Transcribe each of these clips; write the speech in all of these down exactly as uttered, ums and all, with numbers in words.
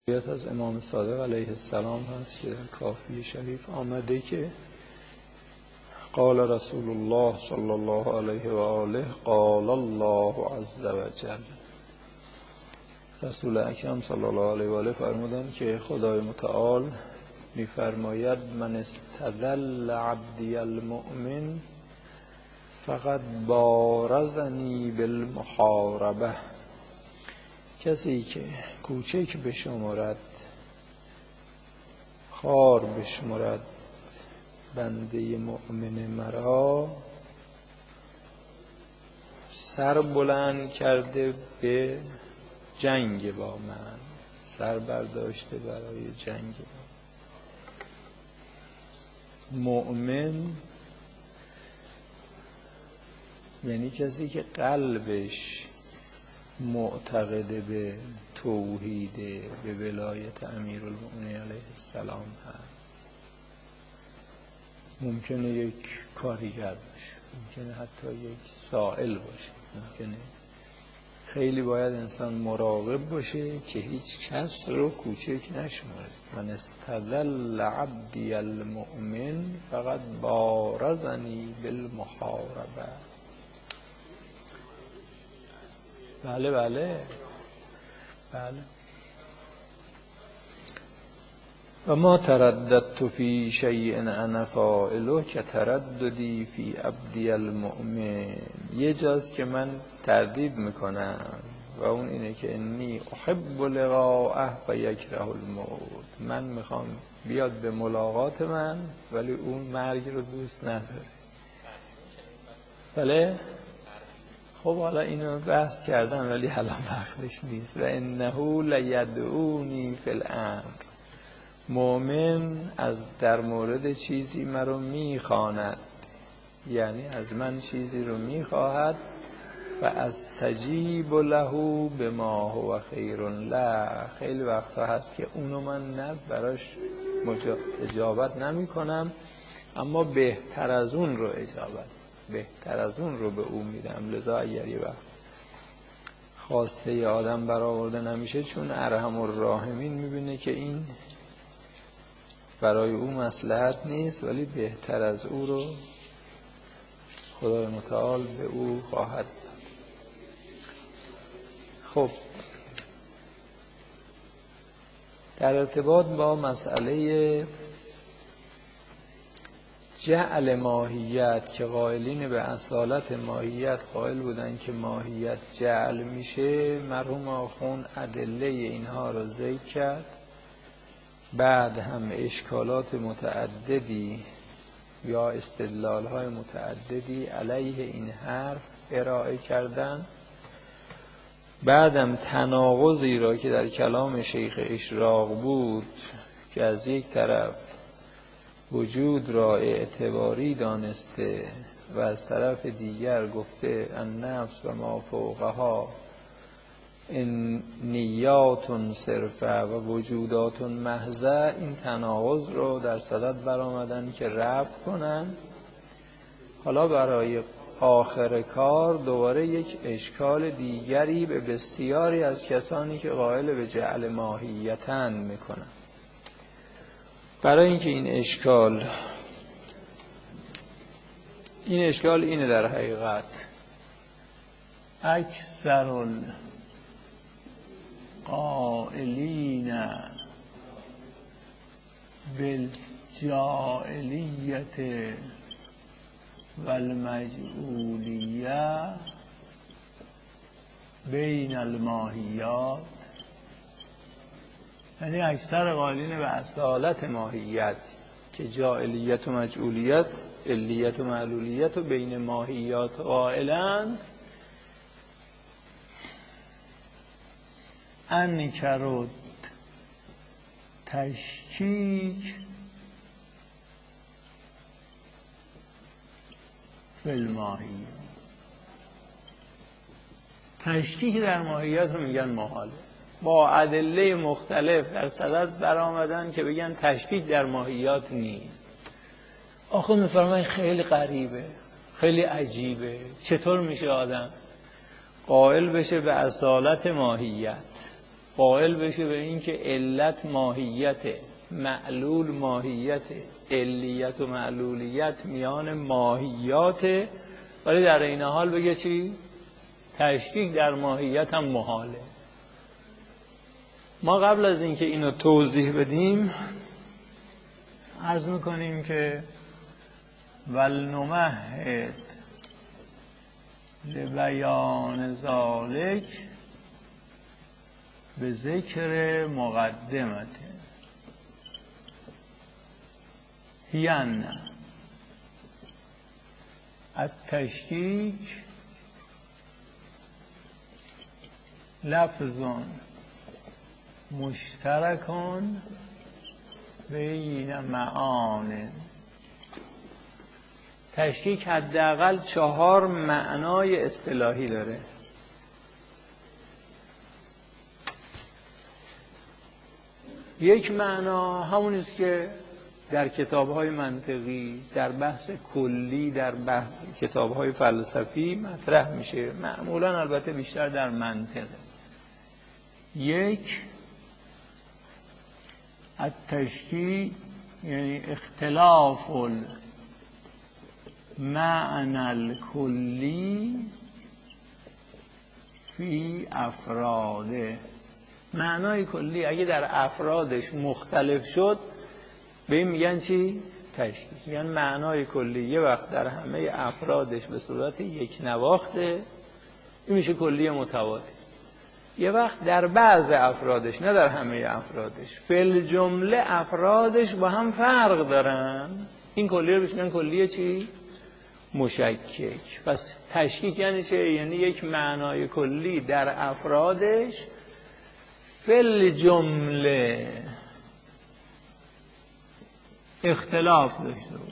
روایت از امام صادق علیه السلام هست که در کافی شریف آمده که قال رسول الله صلی الله علیه و آله قال الله عز و جل. رسول اکرم صلی الله علیه و آله فرمودند که خدای متعال می‌فرماید من استدل عبدی المؤمن فقط بارزنی بالمحاربه. کسی که کوچک بشمرد خار بشمرد بنده مؤمن مرا، سر بلند کرده به جنگ با من، سر برداشته برای جنگ با من. مؤمن یعنی کسی که قلبش معتقد به توحید، به ولایت امیرالمؤمنین علیه السلام هست. ممکنه یک کارگر باشه، ممکنه حتی یک سائل باشه، ممکنه خیلی باید انسان مراقب باشه که هیچ کس رو کوچک نشماره. من استدل عبدی المؤمن فقط بارزنی بالمحاربه. بله بله بله. و ما ترددت فی شیء انا فاعله که ترددی فی عبدی المؤمن. یه جاست که من تردید میکنم و اون اینه که انی احب لقاءه و یکره الموت. من میخوام بیاد به ملاقات من ولی اون مرگ رو دوست نداره. بله خب حالا اینو بحث کردم ولی الان وقتش نیست. و انه لیدعونی فی الامر. مؤمن از در مورد چیزی مرا میخواند، یعنی از من چیزی رو میخواهد. فاستجیب له بما هو خیر له. خیلی وقتا هست که اونو من نه براش اجابت نمی کنم، اما بهتر از اون رو اجابت بهتر از اون رو به او میدم. لذا اگر یه وقت خواسته ی آدم برآورده نمیشه، چون ارحم الراحمین میبینه که این برای او مصلحت نیست، ولی بهتر از او رو خدای متعال به او خواهد داد. خب در ارتباط با مسئله جعل ماهیت که قائلین به اصالت ماهیت قائل بودن که ماهیت جعل میشه، مرحوم آخوند ادله اینها رو ذکر کرد. بعد هم اشکالات متعددی یا استدلال‌های متعددی علیه این حرف ارائه کردن. بعدم تناقضی را که در کلام شیخ اشراق بود که از یک طرف وجود را اعتباری دانسته و از طرف دیگر گفته النفس و ما فوقها ان نیات صرفه و وجودات محضه، این تناقض رو در صدد برآمدن که رفع کنن. حالا برای آخر کار دوباره یک اشکال دیگری به بسیاری از کسانی که قائل به جعل ماهیتن میکنن. برای اینکه این اشکال این اشکال اینه در حقیقت اکثر القائلین بالجاعلیت والمجعولیه بین الماهیات، یعنی اکثر قائلین به اصالت ماهیت که جاعلیت و مجعولیت، علیت و معلولیت و بین ماهیات قائلند، انکروا تشکیک فی الماهیات. تشکیک در ماهیات رو میگن محاله. با ادله مختلف در صدد برآمدن که بگن تشکیک در ماهیات نیست. آخه میفرمایند خیلی غریبه، خیلی عجیبه، چطور میشه آدم قائل بشه به اصالت ماهیت قائل بشه به این که علت ماهیته، معلول ماهیته، علیت و معلولیت میان ماهیاته، ولی در این حال بگه چی؟ تشکیک در ماهیت هم محاله. ما قبل از اینکه اینو توضیح بدیم عرض میکنیم که ولنمهد لبیان ذالک به ذکر مقدمت هین التشکیک لفظ مشترکان بین معان. تشکیک حداقل چهار معنای اصطلاحی داره. یک معنا همون است که در کتاب‌های منطقی، در بحث کلی، در بحث کتاب‌های فلسفی مطرح میشه، معمولاً البته بیشتر در منطق. یک التشکیک یعنی اختلاف المعنى الکلی فی افراده. معنای کلی اگه در افرادش مختلف شد به این میگن چی؟ تشکیک. میگن معنای کلی یه وقت در همه افرادش به صورت یک نواخته، این میشه کلی متواتر. یه وقت در بعض افرادش، نه در همه افرادش، فل جمله افرادش با هم فرق دارن، این کلی رو میگن کلی چی؟ مشکک. پس تشکیک یعنی چه؟ یعنی یک معنای کلی در افرادش فل جمله اختلاف داشته باشه.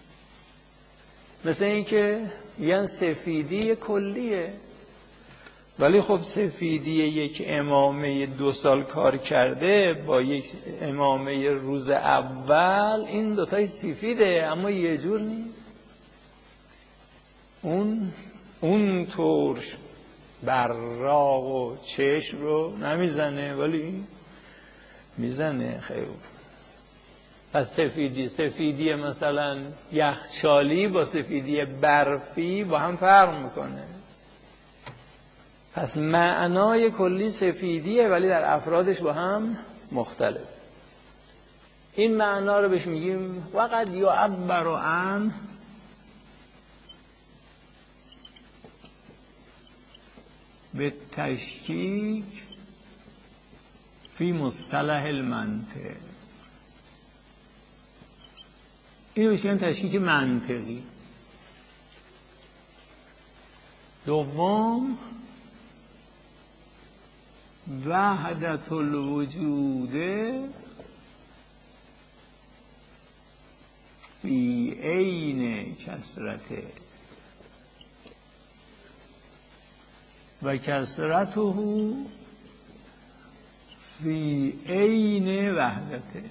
مثل این که یعنی سفیدی کلیه، ولی خب سفیدی یک امامه دو سال کار کرده با یک امامه روز اول، این دوتای سفیده اما یه جور نیست. اون اون طور براق و چشم رو نمیزنه ولی میزنه خیلی. پس سفیدی سفیدی مثلا یخچالی با سفیدی برفی با هم فرق میکنه. پس معنای کلی سفیدیه ولی در افرادش با هم مختلف. این معنا رو بهش میگیم وقد یعبر عن به تشکیک فی مصطلح المنطق. این رو میگن تشکیک منطقی. دوم وحدت الوجود فی عین کثرته و کثرته فی عین وحدته.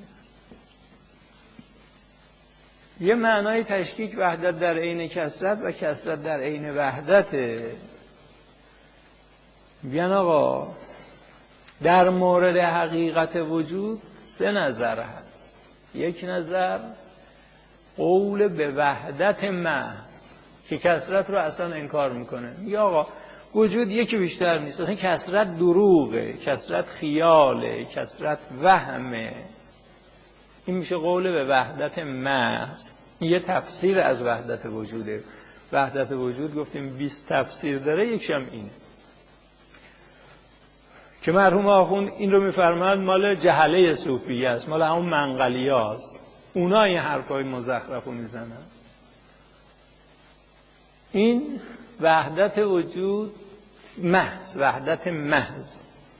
یه معنای تشکیک وحدت در عین کثرت و کثرت در عین وحدته. بیان آقا در مورد حقیقت وجود سه نظر هست. یک نظر قول به وحدت محض که کثرت رو اصلا انکار میکنه. یا آقا وجود یکی بیشتر نیست، اصلا کثرت دروغه، کثرت خیاله، کثرت وهمه. این میشه قول به وحدت محض. این یه تفسیر از وحدت وجوده. وحدت وجود گفتیم بیست تفسیر داره، یکشم اینه که مرحوم آخوند این رو میفرماد مال جهله صوفیه است، مال همون منقلیه است. اونا این حرفای مزخرف رو میزنن. این وحدت وجود محض، وحدت محض.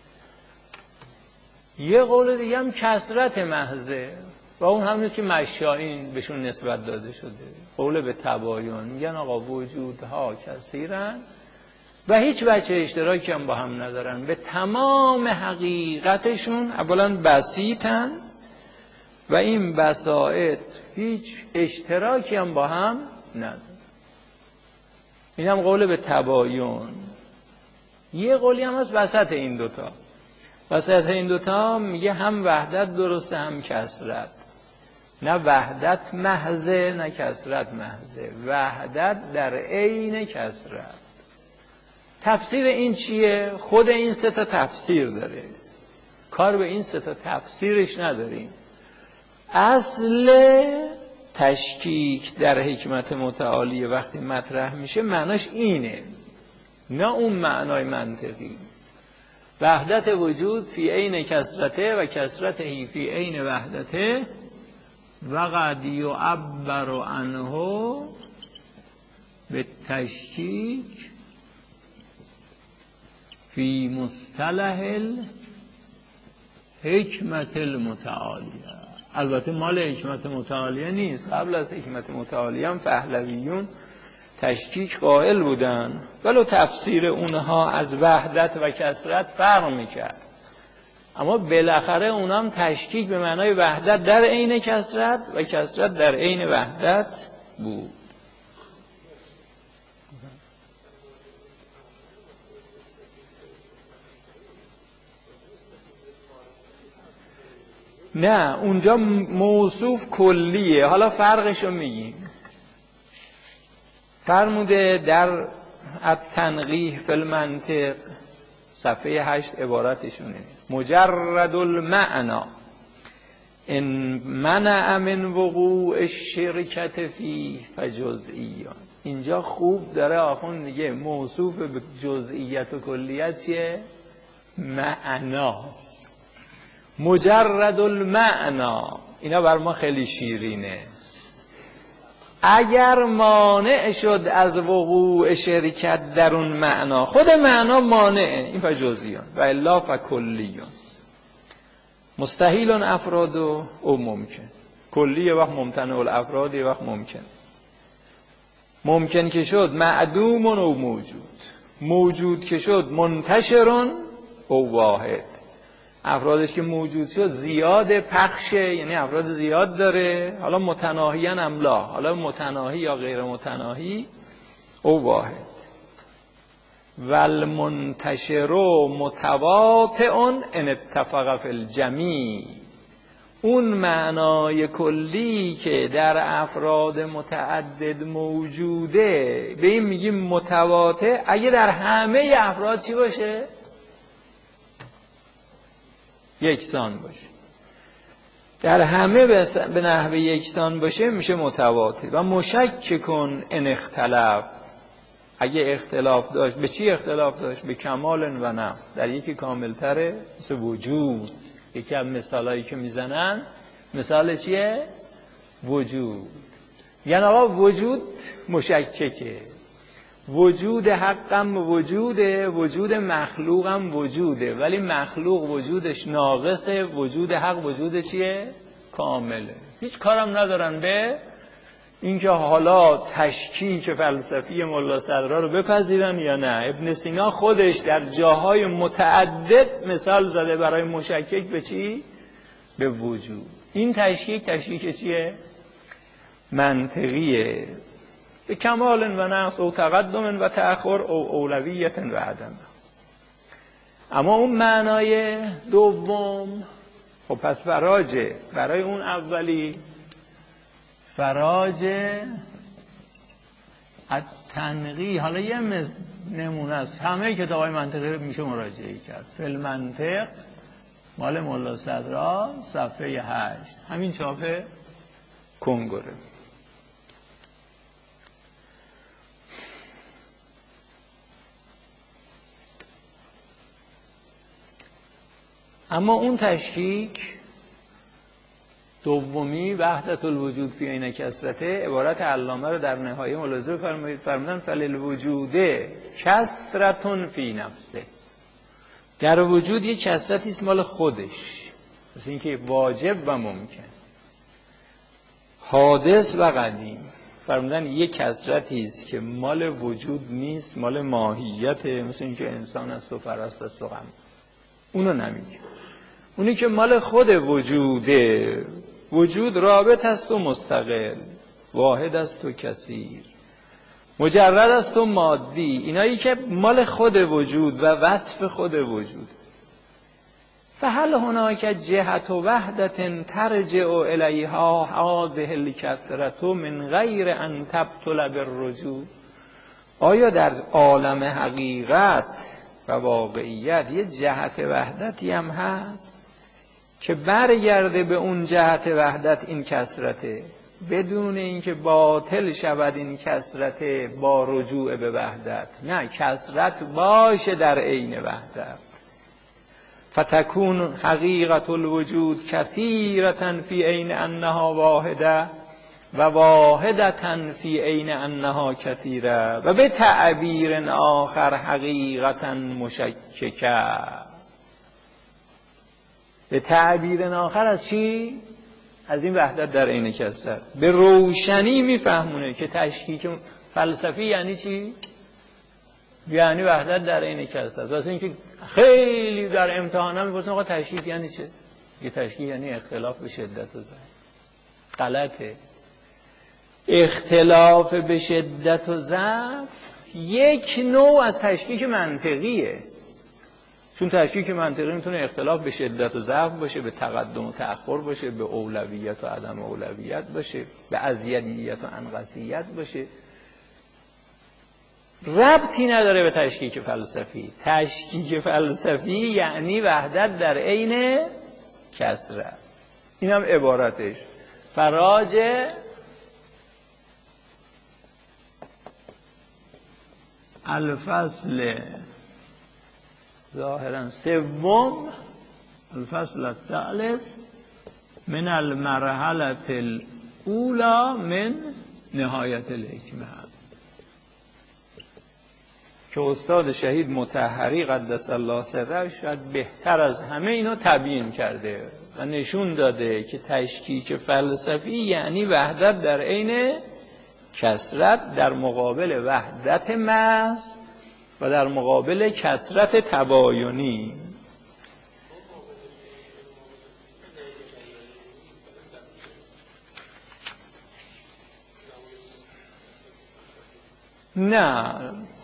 یه قول دیگه هم کثرت محضه و اون هم نیست که مشایین بهشون نسبت داده شده. قول به تباین. میگن آقا وجودها کثیرن و هیچ بچه اشتراکی هم با هم ندارن. به تمام حقیقتشون اولا بسیطن و این بساط هیچ اشتراکی هم با هم ندارن. این هم قول به تباین. یه قولی هم هست وسط این دوتا. وسط این دوتا میگه هم وحدت درسته هم کثرت. نه وحدت محضه نه کثرت محضه، وحدت در عین کثرت. تفسیر این چیه؟ خود این سه تا تفسیر داره، کار به این سه تا تفسیرش نداریم. اصل تشکیک در حکمت متعالیه وقتی مطرح میشه معناش اینه، نه اون معنای منطقی. وحدت وجود فی عین کثرته و کثرته فی عین وحدته و قد یعبر عنه به تشکیک فی مصطلح الحکمت المتعالیه. البته مال حکمت متعالیه نیست، قبل از حکمت متعالیه هم پهلویون تشکیک قائل بودن، ولو تفسیر اونها از وحدت و کثرت فرق میکرد، اما بالاخره اونها هم تشکیک به معنای وحدت در عین کثرت و کثرت در عین وحدت بود. نه اونجا موصوف کلیه. حالا فرقشو میگیم. فرموده در التنقیح فی المنطق صفحه هشت عبارتشونه مجرد المعنی ان منع من وقوع الشرکت فیه فجزئیان. اینجا خوب داره آخوند دیگه موصوف به جزئیت و کلیت چیه؟ معناست. مجرد المعنی اینا بر ما خیلی شیرینه. اگر مانع شد از وقوع شرکت در اون معنا، خود معنا مانعه، این فجزئیان و الا فکلیان. مستحیل افراد و او ممکن. کلی یه وقت ممتنع الافراد یه وقت ممکن. ممکن که شد معدوم او موجود، موجود که شد منتشر او واحد. افرادش که موجود شد زیاد پخشه، یعنی افراد زیاد داره، حالا متناهیان املا، حالا متناهی یا غیر متناهی او واحد. والمنتشر متواطئ ان اتفق فی الجمیع. اون معنای کلی که در افراد متعدد موجوده به این میگیم متواطئ اگه در همه افراد چی باشه؟ یکسان باشه. در همه به نحو یکسان باشه میشه متواطئ. و مشک کن ان اختلاف، اگه اختلاف داشت به چی اختلاف داشت؟ به کمال و نقص. در یکی کاملتره مثل وجود. یکی از مثالایی که میزنن مثال چیه؟ وجود. یعنی آقا وجود مشککه، وجود حقم وجوده، وجود مخلوقم وجوده، ولی مخلوق وجودش ناقصه، وجود حق وجود چیه؟ کامله. هیچ کارم ندارن به اینکه حالا تشکیک فلسفی ملا صدرا رو بپذیرن یا نه. ابن سینا خودش در جاهای متعدد مثال زده برای مشکک به چی؟ به وجود. این تشکیک تشکیک چیه؟ منطقیه. به کمال و نقص او تقدم و تأخر او اولویت و عدم. اما اون معنای دوم خب پس فراجه برای اون اولی، فراج التنقیح. حالا یه نمونه است، همه کتابای منطقی رو میشه مراجعه کرد. فی المنطق مال ملا صدرا صفحه هشت، همین چاپ کنگره. اما اون تشکیک دومی وحدت الوجود فی عین کثرته، عبارت علامه رو در نهایه ملاحظه فرمایید. فرمودن فللوجود کثرتون فی نفسه. در وجود یک کثرتی است مال خودش، مثل اینکه واجب و ممکن، حادث و قدیم. فرمودن یک کثرتی است که مال وجود نیست، مال ماهیت، مثل اینکه انسان است و فرست است و غم. اونو نمیگه. اونی که مال خود وجوده، وجود رابط است و مستقل، واحد است و کثیر، مجرد است و مادی. اینایی که مال خود وجود و وصف خود وجود. فهل هناک جهت و وحدت ترجع الیها هذه الکثرة من غیر ان تبطل بالرجوع؟ آیا در عالم حقیقت و واقعیت یه جهت وحدتی هم هست که برگرده به اون جهت وحدت این کثرته بدون اینکه باطل شود این کثرت با رجوع به وحدت؟ نه، کثرت باشه در عین وحدت. فتكون حقیقت الوجود کثیرة فی عین انها واحده و واحدة فی عین انها کثیره و به تعبیر آخر حقیقتا مشککه. به تعبیر آخر از چی؟ از این وحدت در عین کثرت. به روشنی میفهمونه که تشکیک فلسفی یعنی چی؟ یعنی وحدت در عین کثرت. واسه اینکه خیلی در امتحانا میپرسن آقا تشکیک یعنی چه؟ یه تشکیک یعنی اختلاف به شدت و ضعف. غلطه. اختلاف به شدت و ضعف یک نوع از تشکیک منطقیه. چون تشکیک منطقی میتونه اختلاف به شدت و ضعف باشه، به تقدم و تأخر باشه، به اولویت و عدم اولویت باشه، به ازیدیت و انقصیت باشه. ربطی نداره به تشکیک فلسفی. تشکیک فلسفی یعنی وحدت در عین کثرت. این هم عبارتش. فراج الفصل ظاهرا سوم الفصل الثالث من المرحله الاولى من نهایت الحکمه که استاد شهید مطهری قدس الله سره شاید بهتر از همه اینو تبیین کرده و نشون داده که تشکیک فلسفی یعنی وحدت در عین کثرت در مقابل وحدت محض و در مقابل کثرت تباینی. نه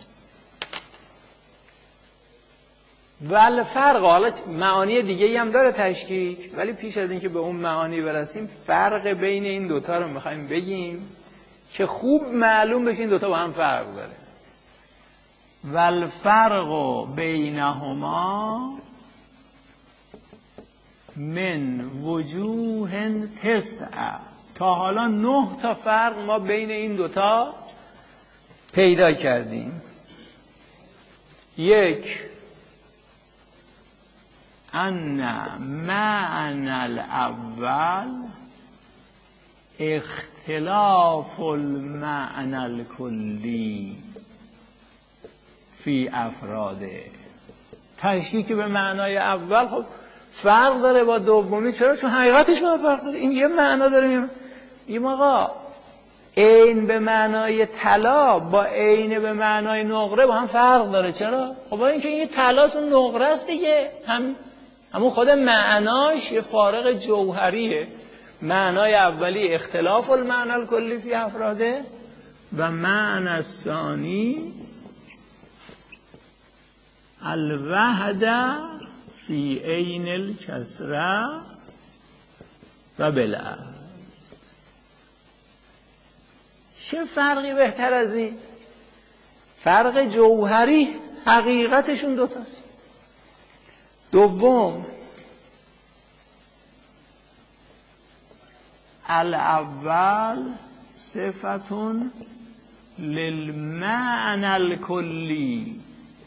ولی فرق، حالا معانی دیگه هم داره تشکیک، ولی پیش از اینکه به اون معانی برسیم فرق بین این دوتا رو میخوایم بگیم که خوب معلوم بشه این دوتا با هم فرق داره. والفرق بینهما من وجوه تسعه. تا حالا نه تا فرق ما بین این دوتا پیدا کردیم. یک، ان معنی الاول اختلاف المعنی الکلی فی افراده. تشکیک به معنای اول خب فرق داره با دومی. چرا؟ چون حقیقتش با فرق داره. این یه معنا داره. این آقا عین به معنای طلا با عین به معنای نقره با هم فرق داره. چرا؟ خب با اینکه این طلاست و نقره است دیگه. هم همون خود معناش یه فارق جوهریه. معنای اولی اختلاف المعنی الکلی فی افراده و معنی الثانی الوحده فی عین الکثره و بالعکس. چه فرقی بهتر از این؟ فرق جوهری حقیقتشون دوتاست. دوم، الاول صفتون للمعنی الکلی.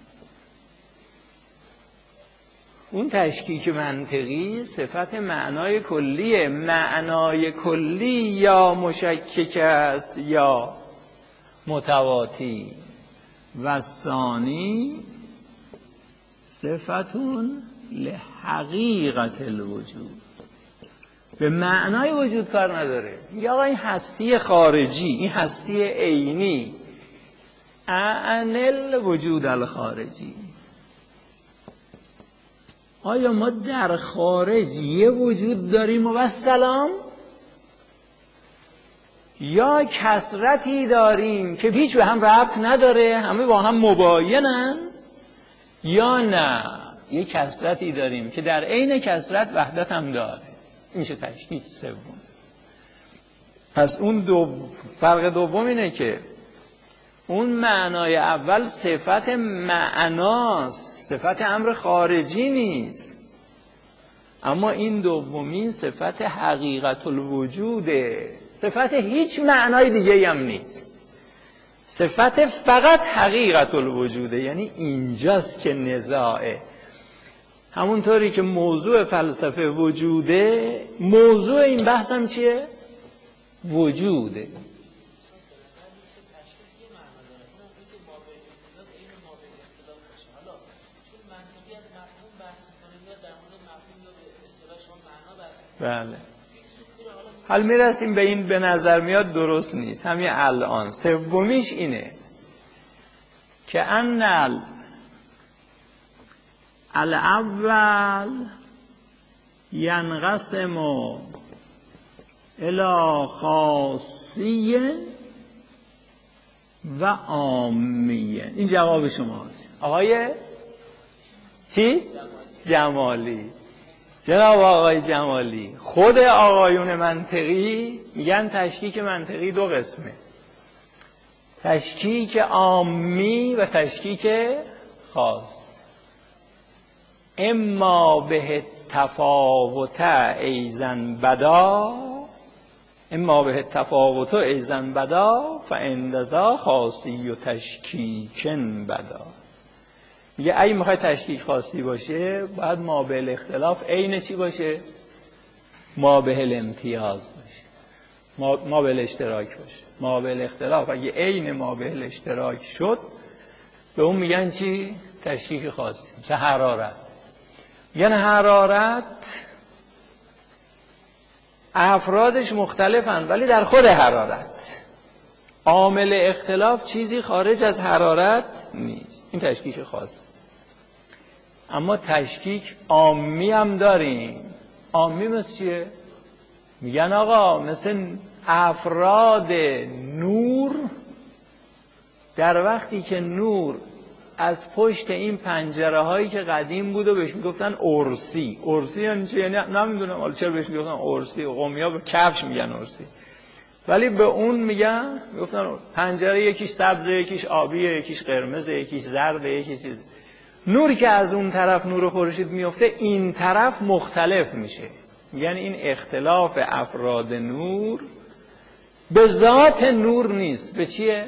اون تشکیک منطقی صفت معنای کلیه. معنای کلی یا مشکک است یا متواتی. و ثانی صفتون لحقیقت الوجود. به معنای وجود کار نداره. یا آقا این هستی خارجی، این هستی عینی، عن الوجود الخارجی. آیا ما در خارج یه وجود داریم و سلام، یا کثرتی داریم که هیچ به هم ربط نداره، همه با هم مباینن، یا نه یه کثرتی داریم که در عین کثرت وحدت هم داره. این میشه تشکیک سوم. پس اون دو فرق دوم اینه که اون معنای اول صفت معناست، صفت امر خارجی نیست، اما این دومین صفت حقیقت الوجوده، صفت هیچ معنای دیگه هم نیست، صفت فقط حقیقت الوجوده. یعنی اینجاست که نزاعه. همونطوری که موضوع فلسفه وجوده، موضوع این بحث هم چیه؟ وجوده. بله. حال میرسیم به این، به نظر میاد درست نیست همین الان. سومیش اینه که ان الاول ینقسم الی خاصیه و عامیه. این جواب شماست آقای چی؟ جمالی. جناب آقای جمالی، خود آقایون منطقی میگن تشکیک منطقی دو قسمه، تشکیک عامی و تشکیک خاص. اما به تفاوت ایزن بدا، اما به تفاوت ایزن بدا فاندزا خاصی و تشکیکن بدا. میگه اگه میخوای تشکیک خاصی باشه باید ما به الاختلاف عین چی باشه؟ ما به الامتیاز باشه، ما, ما به الاشتراک باشه. ما به الاختلاف اگه عین ما به الاشتراک شد به اون میگن چی؟ تشکیک خاصی. مثل حرارت، میگن حرارت افرادش مختلفن ولی در خود حرارت عامل اختلاف چیزی خارج از حرارت نیست. این تشکیک خاصی. اما تشکیک عامی هم داریم. عامی مثل چیه؟ میگن آقا مثل افراد نور، در وقتی که نور از پشت این پنجره هایی که قدیم بود و بهش میگفتن ارسی. ارسی یعنی چه؟ یعنی نمیدونم حالا چرا بهش میگفتن ارسی، قومی ها به کفش میگن ارسی، ولی به اون میگن میگفتن پنجره یکیش سبزه، یکیش آبیه، یکیش قرمزه، یکیش زرده، یکیش چیز. نوری که از اون طرف نور خورشید میفته این طرف مختلف میشه. یعنی این اختلاف افراد نور به ذات نور نیست، به چیه؟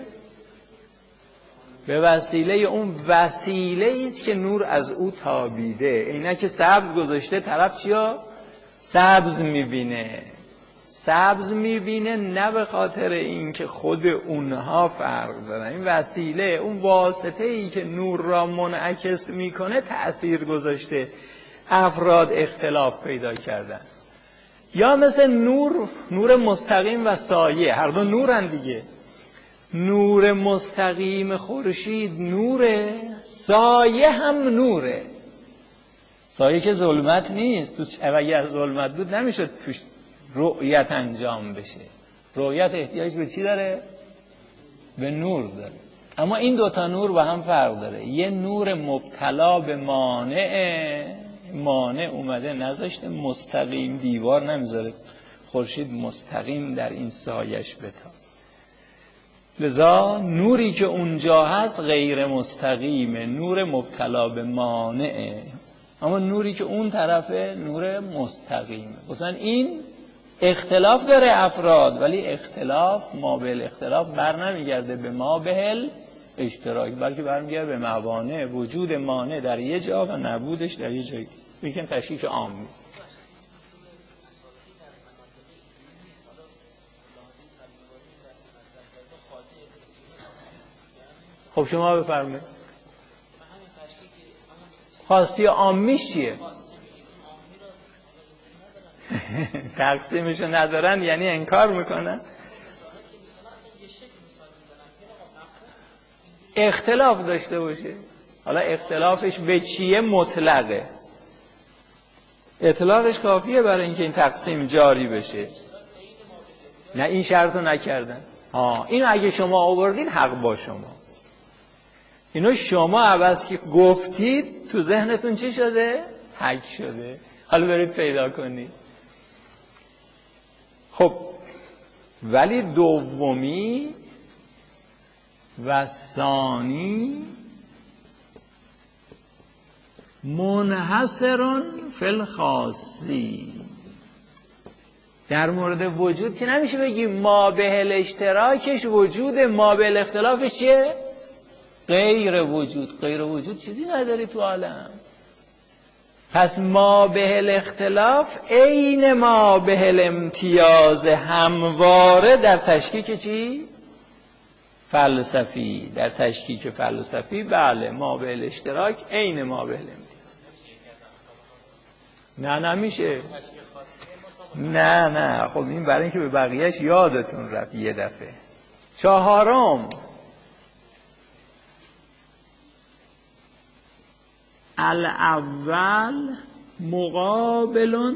به وسیله اون وسیله است که نور از او تابیده. اینا که سبز گذاشته طرف چیا؟ سبز میبینه. سبز میبینه نه به خاطر این که خود اونها فرق دارن، این وسیله، اون واسطه ای که نور را منعکس میکنه تأثیر گذاشته افراد اختلاف پیدا کردن. یا مثل نور، نور مستقیم و سایه، هر دو نورن دیگه. نور مستقیم خورشید نوره، سایه هم نوره. سایه که ظلمت نیست، تو اگه ظلمت بود نمیشد توش رؤیت انجام بشه. رؤیت احتیاج به چی داره؟ به نور داره. اما این دوتا نور با هم فرق داره. یه نور مبتلا به مانع، مانع اومده نذاشته مستقیم، دیوار نمیذاره خورشید مستقیم در این سایش بتابه. لذا نوری که اونجا هست غیر مستقیمه، نور مبتلا به مانعه. اما نوری که اون طرفه نور مستقیمه. مثلا این اختلاف داره افراد، ولی اختلاف ما به اختلاف بر نمیگرده به ما به اشتراک، بلکه برمیگرده به موانع. وجود مانع در یه جا و نبودش در یه جایی. میگن تشکیک عامی. خب شما بفرمایید خواستی عامیش چیه؟ تقسیمشو ندارن یعنی انکار میکنن. اختلاف داشته باشه. حالا اختلافش به چیه مطلقه، اطلاقش کافیه برای اینکه این تقسیم جاری بشه. نه این شرطو نکردن. ها اینو اگه شما آوردین حق با شما. اینو شما عوض که گفتید تو ذهنتون چی شده؟ حک شده. حالا برید پیدا کنید. خب ولی دومی و ثانی منحصرون فی الخاصی. در مورد وجود که نمیشه بگی ما به الاشتراکش وجود، ما به الاختلافش چیه؟ غیر وجود. غیر وجود چیزی نداری تو عالم. پس ما به الاختلاف عین ما به الامتیاز همواره در تشکیک چی؟ فلسفی. در تشکیک فلسفی بله ما به الاشتراک عین ما به الامتیاز. نه نمیشه. نه نه خب این برای اینکه به بقیهش یادتون رفت یه دفعه. چهارم الاول مقابل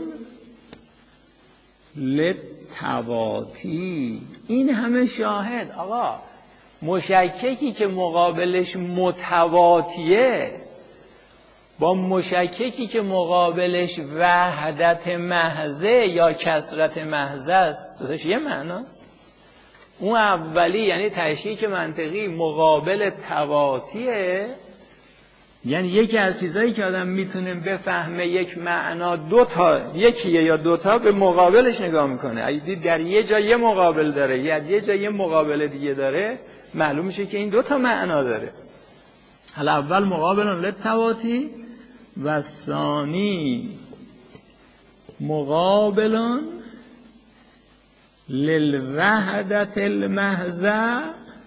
للتواتی. این همه شاهد. آقا مشککی که مقابلش متواتیه با مشککی که مقابلش وحدت محضه یا کثرت محضه است دوتاش یه معناست. اون اولی یعنی تشکیک منطقی مقابل تواتیه، یعنی یکی از چیزایی که آدم میتونه بفهمه یک معنا دو تا یکیه یا دو تا به مقابلش نگاه میکنه. اگه دید در یه جا یه مقابل داره یا یه جا یه مقابل دیگه داره معلوم میشه که این دو تا معنا داره. حالا اول مقابل للتواتی و ثانی مقابل للوحدت المحضه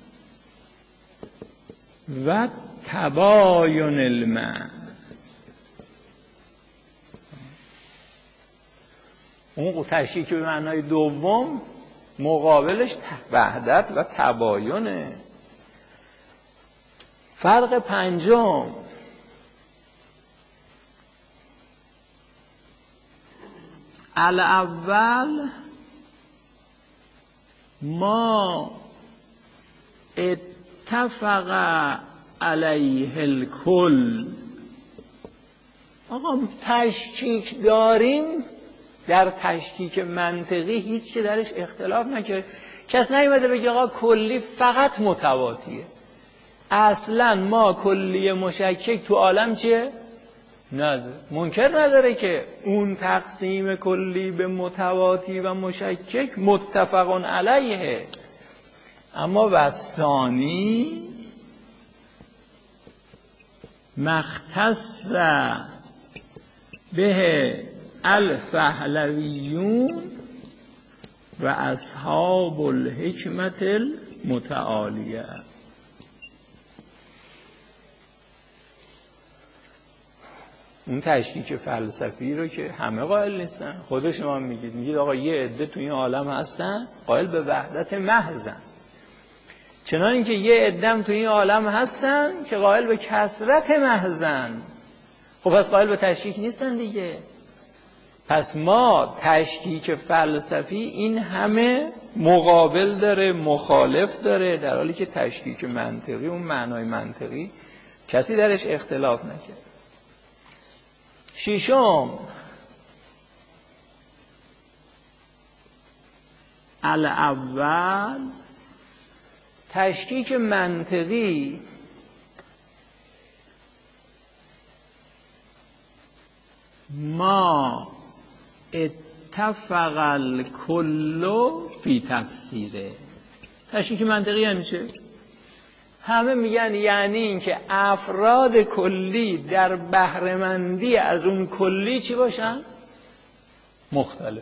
و تباین المعنى. اون تشکیک به معنای دوم مقابلش وحدت و تباینه. فرق پنجم الاول ما اتفق علیه الکل. آقا تشکیک داریم در تشکیک منطقی هیچ که درش اختلاف نکرد. کس نیومده بگه آقا کلی فقط متواتیه. اصلا ما کلی مشکک تو عالم چیه؟ نداره. منکر نداره که اون تقسیم کلی به متواتی و مشکک متفق علیه. اما وثانی مختص به الفهلویون و اصحاب الحکمت المتعالیه. اون تشکیک فلسفی رو که همه قائل نیستن. خود شما میگید میگید آقا یه عده تو این عالم هستن قائل به وحدت محضن، چنان اینکه یه عده تو این عالم هستن که قائل به کثرت محضن. خب پس قائل به تشکیک نیستن دیگه. پس ما تشکیک فلسفی این همه مقابل داره، مخالف داره، در حالی که تشکیک منطقی اون معنای منطقی کسی درش اختلاف نکرد. ششم الاول تشکیک منطقی ما اتفق الکل فی تفسیره. تشکیک منطقی یعنی چه؟ همه میگن یعنی این که افراد کلی در بهره‌مندی از اون کلی چی باشن؟ مختلف.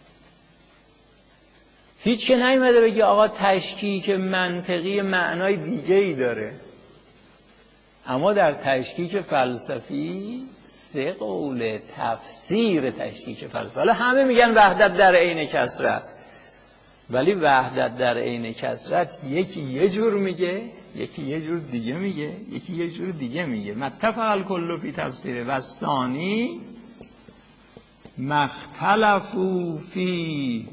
هیچ که نیومده بگه آقا تشکیک منطقی معنای دیگه ای داره. اما در تشکیک فلسفی سه قول تفسیر تشکیک فلسفی. حالا همه میگن وحدت در عین کثرت، ولی وحدت در عین کثرت یکی یه جور میگه، یکی یه جور دیگه میگه، یکی یه جور دیگه میگه. متفق الکل فی تفسیره و ثانی مختلفو فی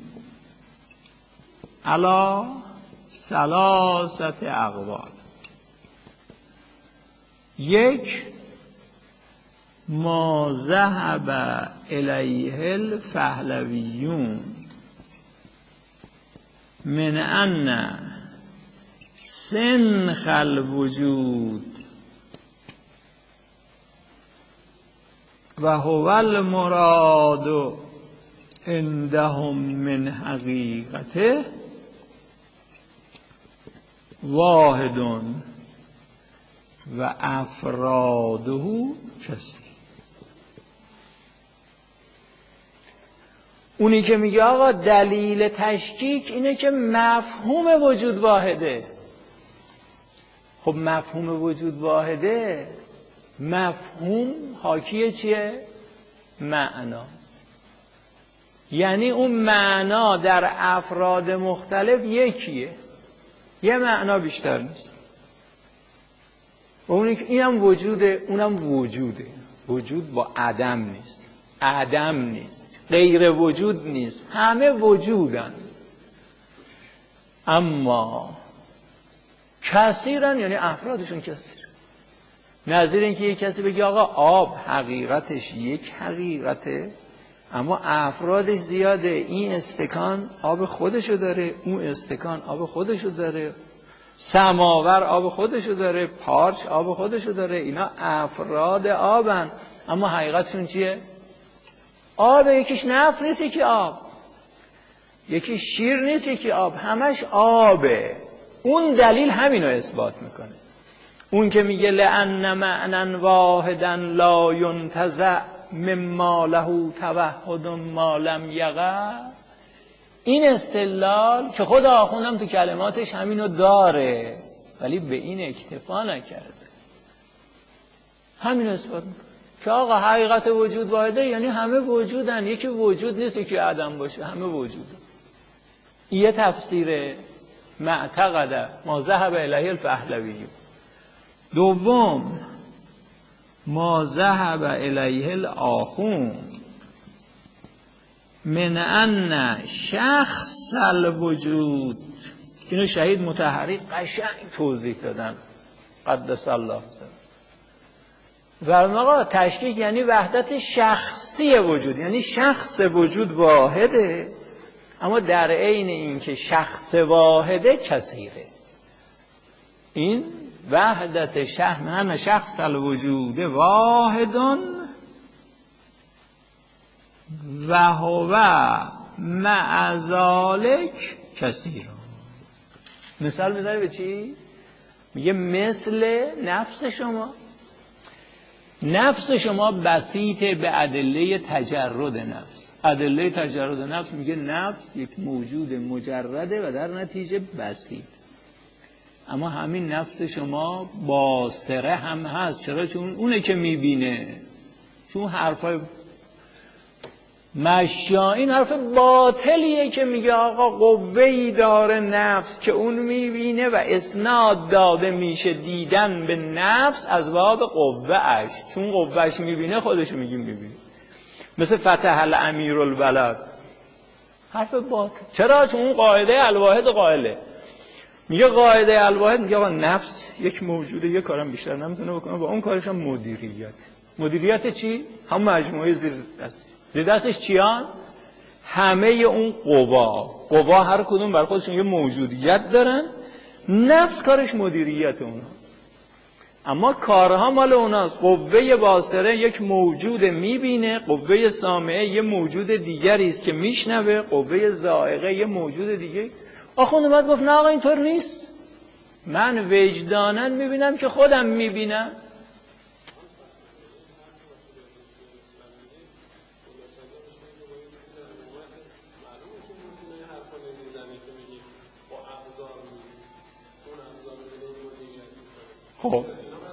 علا ثلاثت اقوال. یک ما ذهب الیه الفهلویون من ان سنخ الوجود و هو المراد عندهم من حقیقته واحد و افراده کثیر. اونی که میگه آقا دلیل تشکیک اینه که مفهوم وجود واحده. خب مفهوم وجود واحده، مفهوم حاکی چیه؟ معنا. یعنی اون معنا در افراد مختلف یکیه، یه معنا بیشتر نیست. اونی که اینم وجوده، اونم وجوده. وجود با عدم نیست، عدم نیست، غیر وجود نیست، همه وجودن. اما کثیرن، یعنی افرادشون کثیر. نظیر این که یک کسی بگه آقا آب حقیقتش یک حقیقته اما افرادش زیاده، این استکان آب خودشو داره، اون استکان آب خودشو داره، سماور آب خودشو داره، پارچ آب خودشو داره، اینا افراد آبن اما حقیقتشون چیه؟ آب. یکیش نفت نیست، یکی آب، یکی شیر نیست، یکی آب، همش آبه. اون دلیل همینو اثبات میکنه. اون که میگه لأن معنى واحدا لا ينتزع مما له توحد ما لم یقع، این استدلال که خود آخوندم تو کلماتش همینو داره ولی به این اکتفا نکرده، همینو اثبات میکنه که آقا حقیقت وجود واحده، یعنی همه وجودن، یکی وجود نیست یکی عدم باشه، همه وجودن. یه تفسیر معتقده ما ذهب الیه الفهلویون. دوم ما ذهب الیه الاخوند من ان شخص الوجود. اینو شهید مطهری قشنگ توضیح دادن قدس الله. فرمان آقا تشکیک یعنی وحدت شخصی وجود، یعنی شخص وجود واحده اما در عین این که شخص واحده کثیره. این وحدت شخص من شخص الوجود واحدن و هو مع ذلک کثیر. مثال میذاره به چی؟ میگه مثل نفس شما. نفس شما بسیط به ادله تجرد نفس. ادله تجرد نفس میگه نفس یک موجود مجرده و در نتیجه بسیط. اما همین نفس شما باصره هم هست. چرا؟ چون اونه که میبینه. چون حرفای مشایین حرف باطلیه که میگه آقا قوه‌ای داره نفس که اون میبینه و اسناد داده میشه دیدن به نفس از باب قوه اش، چون قوه اش میبینه خودشو میگیم میبینه. مثل فتح الامیر البلد، حرف باطل. چرا؟ چون اون قاعده الواحد قائله. میگه قاعده الواحد میگه آقا نفس یک موجوده، یک کارم بیشتر نمیتونه بکنه و اون کارش هم مدیریت. مدیریت چی؟ هم مجموعه زیر دست. زیر دستش چیان؟ همه اون قوا. قوا هر کدوم بر خودشون یه موجودیت دارن، نفس کارش مدیریت اونها. اما کارها مال اوناست. قوه باصره یک موجود میبینه، قوه سامعه یه موجود دیگری است که میشنوه، قوه ذائقه یه موجود دیگه. آخوند اومد گفت نه آقا اینطور نیست، من وجدانن میبینم که خودم میبینم. خب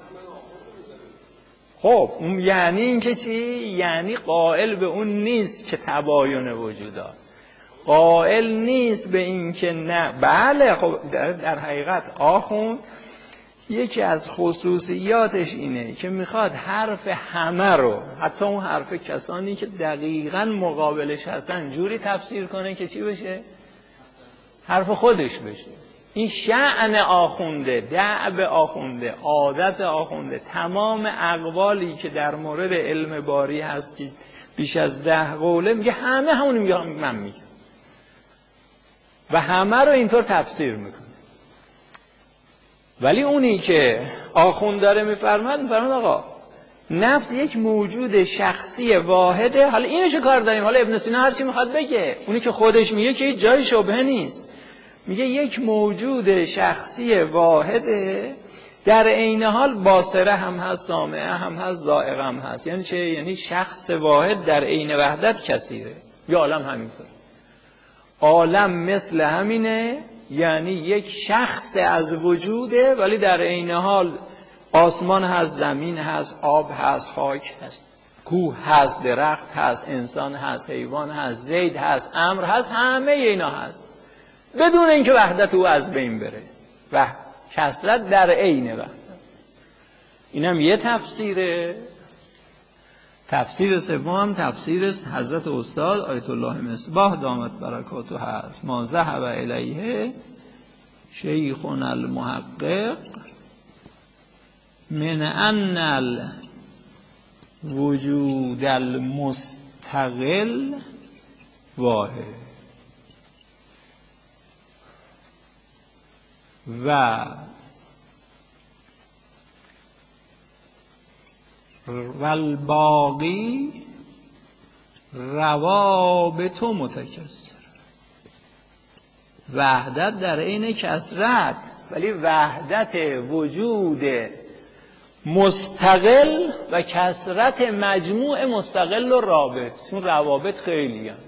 خب یعنی این که چی؟ یعنی قائل به اون نیست که تباین وجودات، قائل نیست به این که نه. بله خب در, در حقیقت آخوند یکی از خصوصیاتش اینه که میخواد حرف همه رو، حتی اون حرف کسانی که دقیقاً مقابلش هستن، جوری تفسیر کنه که چی بشه؟ حرف خودش بشه. این شأن آخونده، دأب آخونده، عادت آخونده، تمام اقوالی که در مورد علم باری هست که بیش از ده قوله، میگه همه همونی میگه من میگم و همه رو اینطور تفسیر میکنه. ولی اونی که آخوند داره میفرماد میفرماد آقا نفس یک موجود شخصی واحده. حالا اینشو کار داریم، حالا ابن سینا هر چی میخواد بگه، اونی که خودش میگه که جای شبهه نیست، میگه یک موجود شخصی واحده، در عین حال باصره هم هست، سامعه هم هست، ذائقه هم هست. یعنی چه؟ یعنی شخص واحد در عین وحدت کثیره. یا عالم همینطور، عالم مثل همینه، یعنی یک شخص از وجوده ولی در عین حال آسمان هست، زمین هست، آب هست، خاک هست، کوه هست، درخت هست، انسان هست، حیوان هست، زید هست، امر هست، همه اینا هست بدون اینکه وحدت او از بین بره و کثرت در عین وحدت. اینم یه تفسیره. تفسیر سوم تفسیر حضرت استاد آیت الله مصباح دامت برکاته هست. ما ذهب الیه شیخنا المحقق من ان الوجود المستقل واحد و والباقی روابط متکثر. وحدت در عین کثرت، ولی وحدت وجود مستقل و کثرت مجموع مستقل و رابط. چون روابط خیلی هم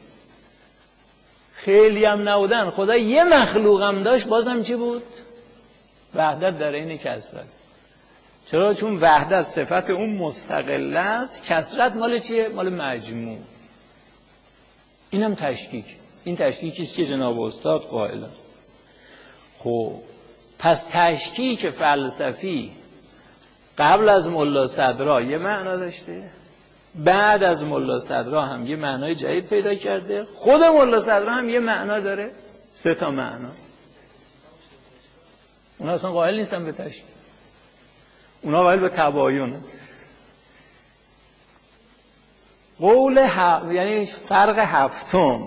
خیلی هم نبودن، خدا یه مخلوق هم داشت بازم چی بود؟ وحدت در عین کثرت. چرا؟ چون وحدت صفت اون مستقل است، کثرت مال چیه؟ مال مجموع. اینم تشکیک. این تشکیکی است که جناب استاد قائلن. خب پس تشکیک فلسفی قبل از ملا صدرا یه معنا داشته، بعد از ملا صدرا هم یه معنای جدید پیدا کرده، خود ملا صدرا هم یه معنا داره، سه تا معنا. اونا اصلا قائل نیستن به تشکیک، اونا قائل به تباین. قول ه... یعنی فرق هفتم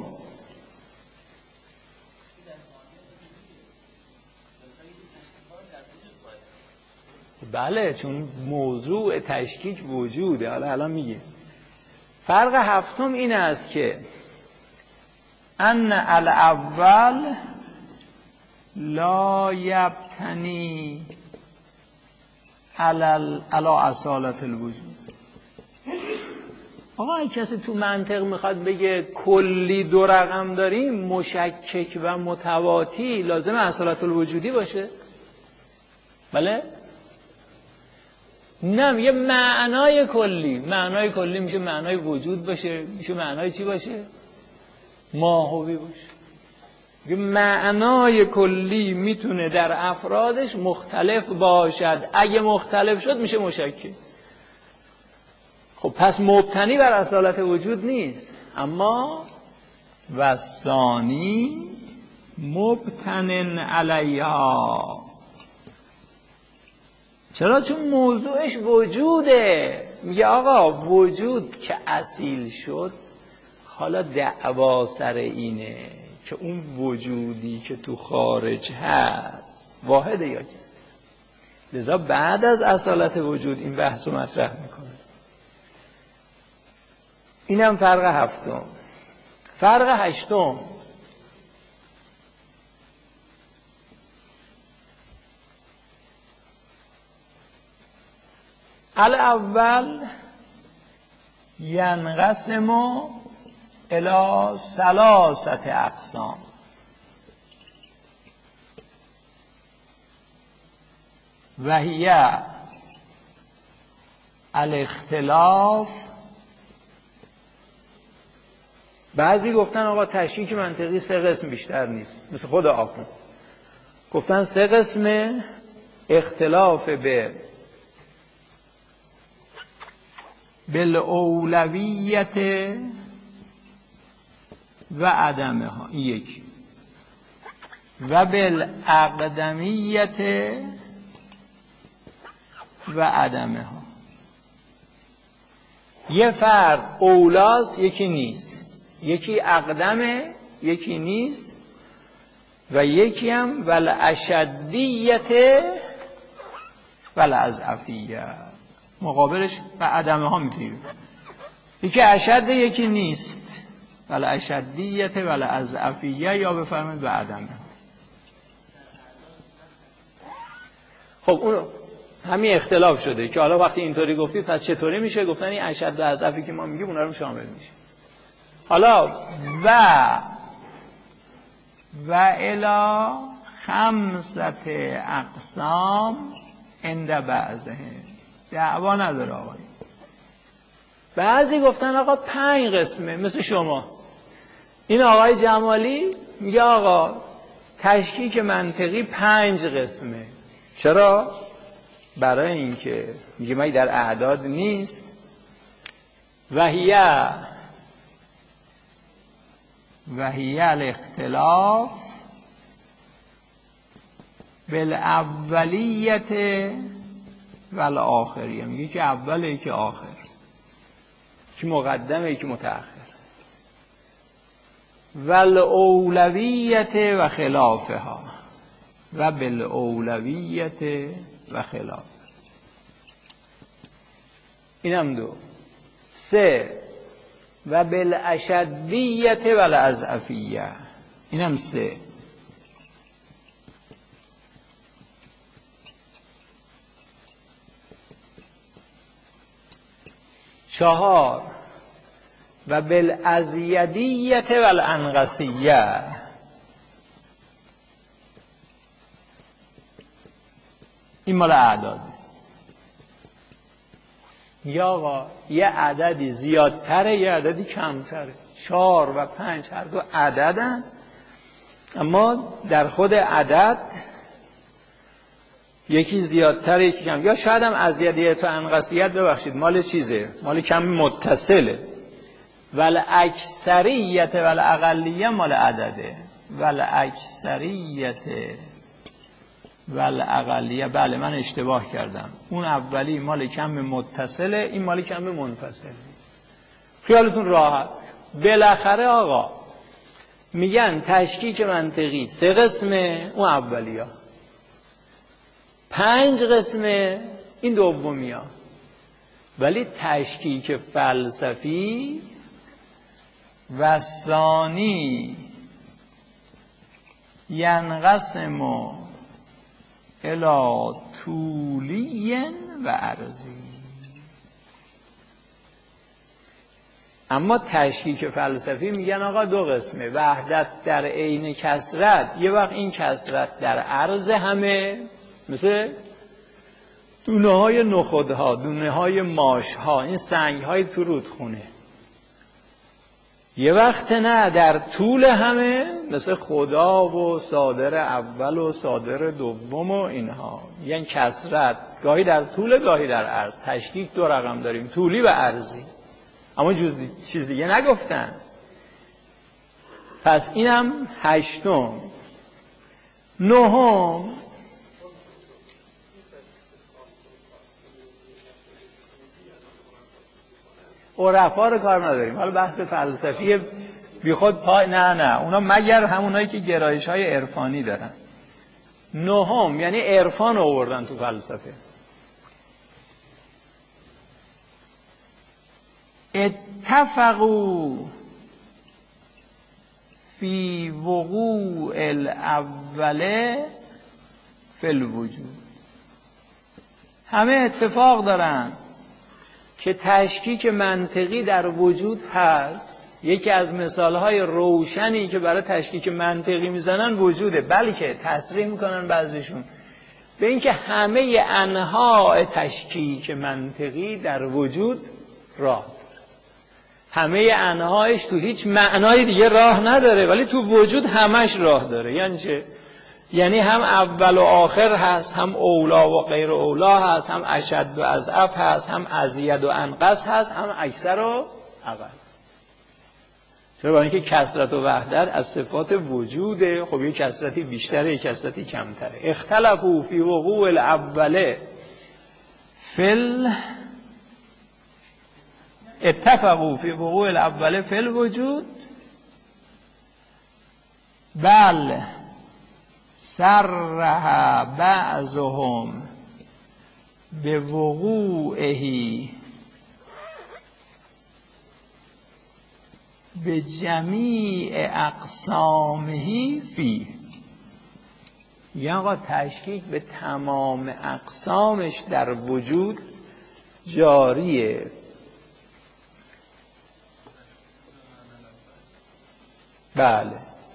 بله، چون موضوع تشکیک وجوده. حالا الان میگه فرق هفتم این است که ان الاول لا یبتنی علی علی اصالت الوجود. آقا این کسی تو منطق میخواد بگه کلی دو رقم داریم، مشکک و متواتی لازم اصالت الوجودی باشه؟ بله؟ نه، یه معنای کلی. معنای کلی میشه معنای وجود باشه، میشه معنای چی باشه؟ ماهوی باشه. یه معنای کلی میتونه در افرادش مختلف باشد، اگه مختلف شد میشه مشکک. خب پس مبتنی بر اصالت وجود نیست، اما وثانی مبتنن علیها. چرا؟ چون موضوعش وجوده. میگه آقا وجود که اصیل شد، حالا دعوا سر اینه که اون وجودی که تو خارج هست واحده یا کسی. لذا بعد از اصالت وجود این بحث رو مطرح میکنه. اینم فرق هفتم. فرق هشتم الاول ینقسم الی ثلاثه اقسام. و هی الاختلاف. بعضی گفتن آقا تشکیک منطقی سه قسم بیشتر نیست، مثل خود آخوند گفتن سه قسمه: اختلاف به بالاولویت و عدمها، این یکی. و بالاقدمیت و عدمه ها. یه فرد اولاست یکی نیست، یکی اقدمه یکی نیست، و یکی هم والاشدیت والاضعفیه، مقابلش و عدمه ها میتونیم، یکی اشد یکی نیست، والاشدیت والاضعفیه، یا بفرمایید و عدمه. خب اون همین اختلاف شده که حالا وقتی اینطوری گفتید پس چطوری میشه؟ گفتن این اشد و اضعفی که ما میگیم اونا رو شامل میشه. حالا و و الی خمسة اقسام عند بعضهم، دعوا نداره آقای. بعضی گفتن آقا پنج قسمه، مثل شما. این آقای جمالی میگه آقا تشکیک منطقی پنج قسمه. چرا؟ برای اینکه میگه مگه در اعداد نیست؟ وحیه وحیه الاختلاف بالاولیت والآخریه، میگه که اوله که آخر، که مقدمه که متأخر، والاولویت و خلافها و بالاولویت و خلاف. اینم دو. سه و بالاشدیت و الاضعفیه، اینم سه. چهار و بالازیدیت و الانقصیه، این مال اعداد. یا آقا یه عددی زیادتره یه عددی کمتره، چهار و پنج هر دو عددن، اما در خود عدد یکی زیادتره یکی کم. یا شاید هم ازیدیت و انقصیت ببخشید مال چیزه، مال کم متصله. ول اکثریت ول اقلیه مال عدده. ول اکثریت ول اقلیه، بله من اشتباه کردم، اون اولی مال کم متصله، این مال کم منفصله. خیالتون راحت. بالاخره آقا میگن تشکیک منطقی سه قسمه، اون اولیا، پنج قسمه، این دومیا، ولی تشکیک فلسفی و ثانی ینقسم الی طولی و عرضی. اما تشکیک فلسفی میگن آقا دو قسمه، وحدت در عین کثرت، یه وقت این کثرت در عرض همه، مثل دونه های نخودها، دونه های ماش ها، این سنگ های تو رودخونه. یه وقت نه در طول همه، مثل خدا و صادر اول و صادر دوم و اینها، یعنی کثرت گاهی در طول گاهی در عرض. تشکیک دو رقم داریم، طولی و عرضی، اما چیز دیگه نگفتن. پس اینم هشتم. نهم عرفا رو کار نداریم، حالا بحث فلسفی بی خود پای، نه نه اونا مگر همونایی که گرایش های عرفانی دارن. نهم یعنی عرفان آوردن تو فلسفه. اتفقوا فی وقوع الاول فی الوجود، همه اتفاق دارن که تشکیک منطقی در وجود هست. یکی از مثالهای روشنی که برای تشکیک منطقی میزنن وجوده، بلکه تصریح میکنن بعضیشون به اینکه همه انواع تشکیک منطقی در وجود راه داره، همه انواعش تو هیچ معنای دیگه راه نداره، ولی تو وجود همش راه داره. یعنی چه؟ یعنی هم اول و آخر هست، هم اولا و غیر اولا هست، هم اشد و اضعف هست، هم ازید و انقص هست، هم اکثر و اقل. چرا؟ برای اینکه کثرت و وحدت از صفات وجوده. خب یه کثرتی بیشتره، یه کثرتی کمتره. اختلفوا فی وقوع الاول فل اتفقوا فی وقوع الاول فی الوجود بل صرح بعضهم به وقوعه به جمیع اقسامه فی. یعنی آقا تشکیک به تمام اقسامش در وجود جاریه. بله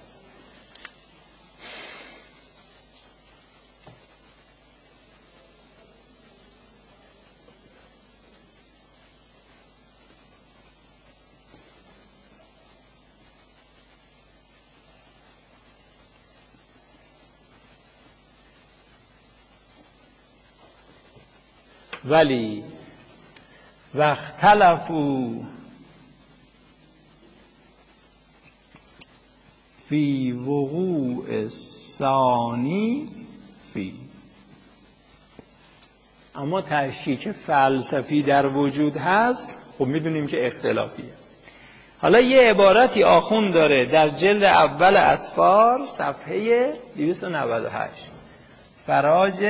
ولی واختلفوا فی وقوع الثانی فی. اما تشکیک فلسفی در وجود هست، خب میدونیم که اختلافیه. حالا یه عبارتی آخوند داره در جلد اول اسفار صفحه دویست و نود و هشت، فراج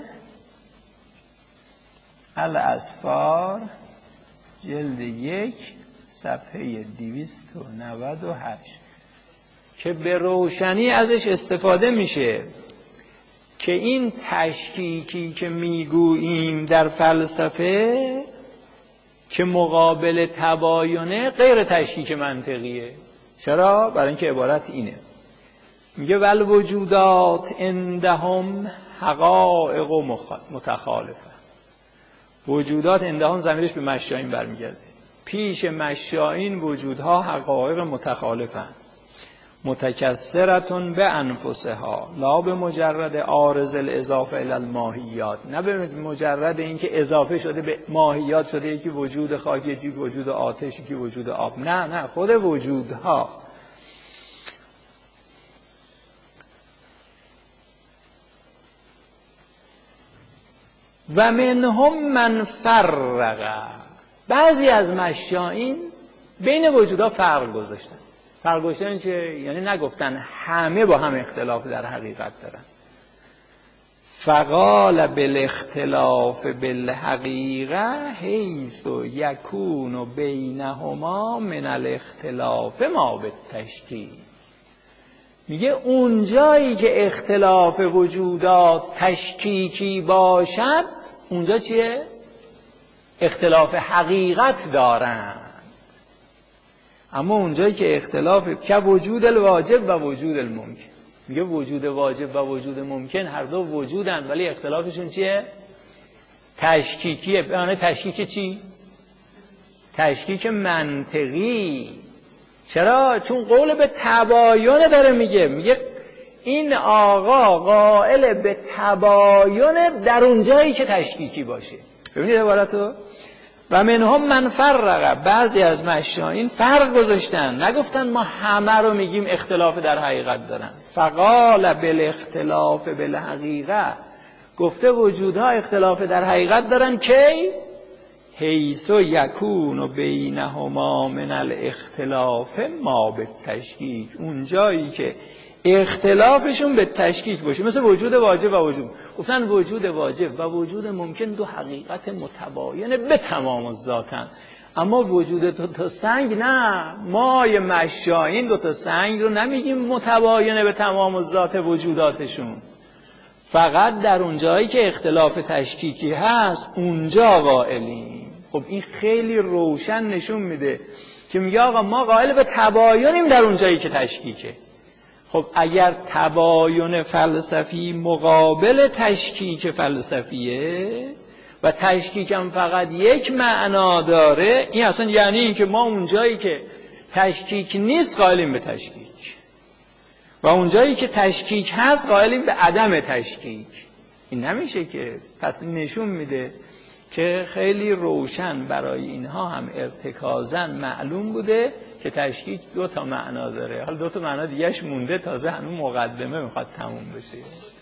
الاسفار جلد یک صفحه دویست و نود و هشت، که به روشنی ازش استفاده میشه که این تشکیکی که میگوییم در فلسفه که مقابل تباینه غیر تشکیک منطقیه. چرا؟ برای اینکه عبارت اینه، میگه ول وجودات عندهم حقائق متخالفه. وجودات عندهم ضمیرش به مشایین برمیگرده. پیش مشایین وجودها حقایق متخالفن، متکثرتون به انفسها لا به مجرد عارض الاضافه الی الماهیات. نه به مجرد اینکه اضافه شده به ماهیات شده، یکی وجود خاک، یکی وجود آتش، یکی وجود آب. نه نه، خود وجودها. و منهم من فرق. بعضی از مشایین بین وجودها فرق گذاشتن. فرق گذاشتن چه؟ یعنی نگفتن همه با هم اختلاف در حقیقت دارن. فقال بالاختلاف بالحقیقه حیث یکون بینهما من الاختلاف ما بالتشکیل. میگه اون جایی که اختلاف وجودات تشکیکی باشد، اونجا چیه؟ اختلاف حقیقت دارن. اما اونجایی که اختلاف که وجود الواجب و وجود الممکن، میگه وجود واجب و وجود ممکن هر دو وجودن، ولی اختلافشون چیه؟ تشکیکیه. یعنی تشکیک چی؟ تشکیک منطقی. چرا؟ چون قول به تباین داره میگه. میگه این آقا قائل به تباین در اونجایی که تشکیکی باشه. ببینید عبارتو. و منهم من فرق. بعضی از مشایین فرق گذاشتن، نگفتن ما همه رو میگیم اختلاف در حقیقت دارن. فقال بالاختلاف بالحقیقه، گفته وجودها اختلاف در حقیقت دارن کی؟ حیث یکون بینهما من الاختلاف ما بالتشکیک. اون جایی که اختلافشون به تشکیک باشه، مثل وجود واجب و وجود. گفتن وجود واجب و وجود ممکن دو حقیقت متباینه به تمام الذاتن. اما وجود دو تا سنگ نه، ما یه مشایین دو تا سنگ رو نمیگیم متباینه به تمام الذات وجوداتشون. فقط در اون جایی که اختلاف تشکیکی هست اونجا قائلیم. خب این خیلی روشن نشون میده که میگه آقا ما قائل به تباینیم در اون جایی که تشکیکه. خب اگر تباین فلسفی مقابل تشکیک فلسفیه و تشکیکم فقط یک معنا داره، این اصلا یعنی این که ما اون جایی که تشکیک نیست قائلیم به تشکیک و اون جایی که تشکیک هست قائلیم به عدم تشکیک. این نمیشه که. پس نشون میده که خیلی روشن برای اینها هم ارتکازاً معلوم بوده که تشکیک دو تا معنا داره. حالا دو تا معنا دیگهش مونده، تازه هنوز مقدمه میخواد تموم بشه.